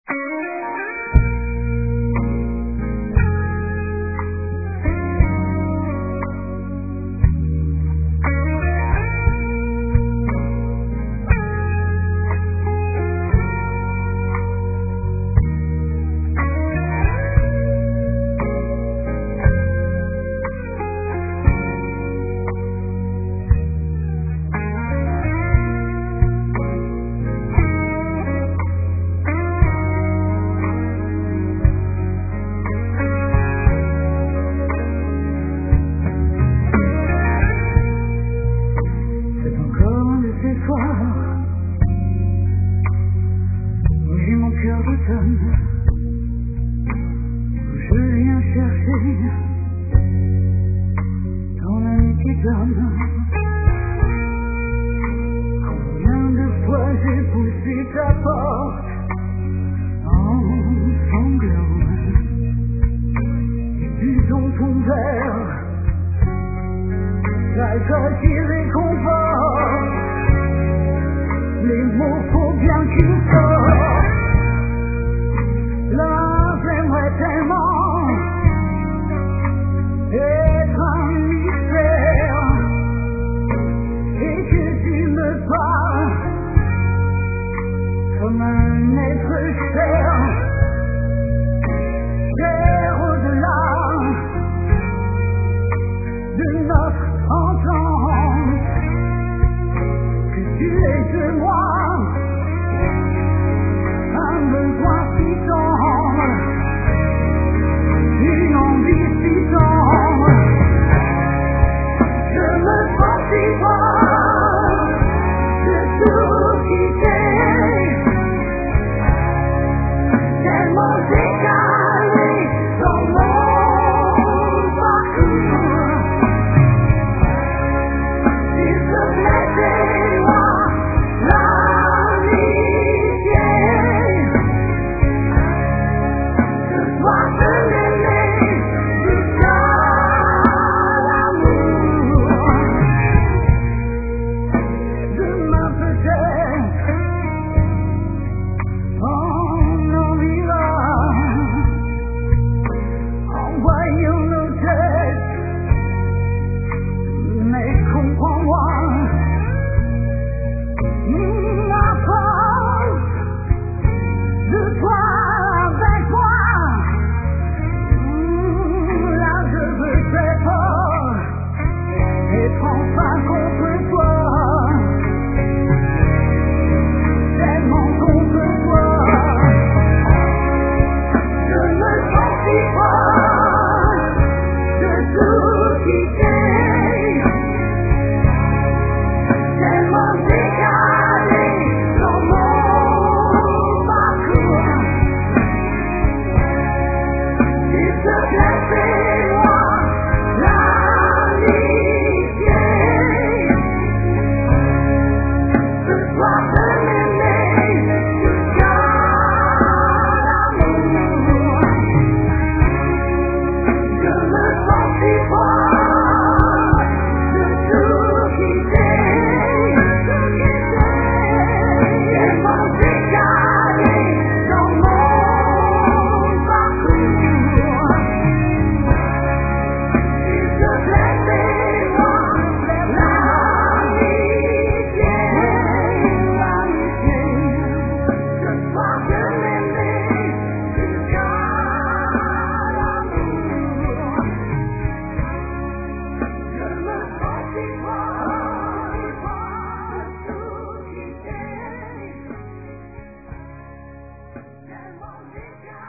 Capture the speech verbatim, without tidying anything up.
Je viens chercher ton amitié d'homme. Combien de fois j'ai poussé ta porte en sanglant, et puis dans ton verre, l'alcool qui réconforte. Les mots faut bien qu'ils sortent. Là, j'aimerais tellement être un mystère et que tu me parles comme un être cher, cher au-delà de notre entente, que tu es de moi. Un besoin si tendre, une envie si tendre, je me sens si fort de tout quitter, tellement décalé dans mon parcours. S'il te plaît, c'est-moi l'amitié. Tellement décalé.